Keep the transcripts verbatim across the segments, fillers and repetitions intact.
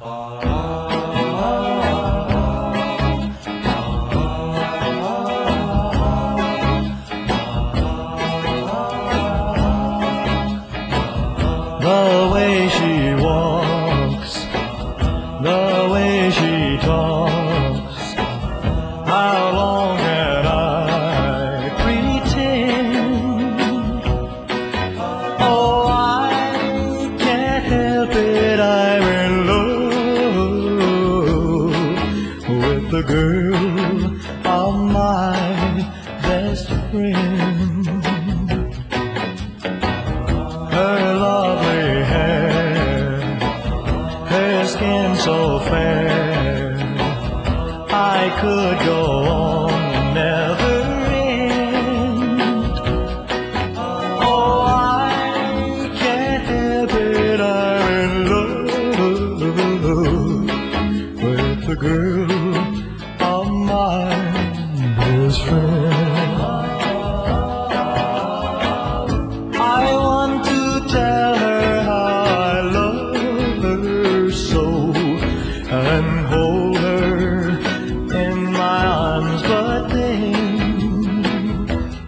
The way she walks, the way she talks, how long can I pretend? Oh, I can't help it, I'm in love with the girl of my best friend. Her lovely hair, her skin so fair, I could go on, never end. Oh, I can't help it, I'm in love with the girl of my best friend. I want to tell her how I love her so, and hold her in my arms, but then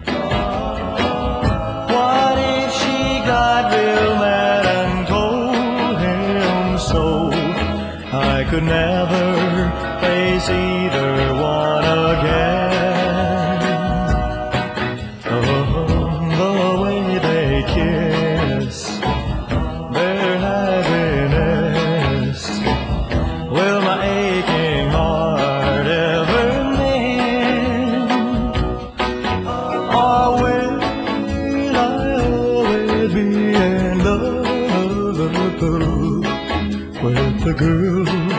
what if she got real mad and told him so? I could never face either one again. Oh, the way they kiss, their happiness, will my aching heart ever mend? Or will I always be in love with the girl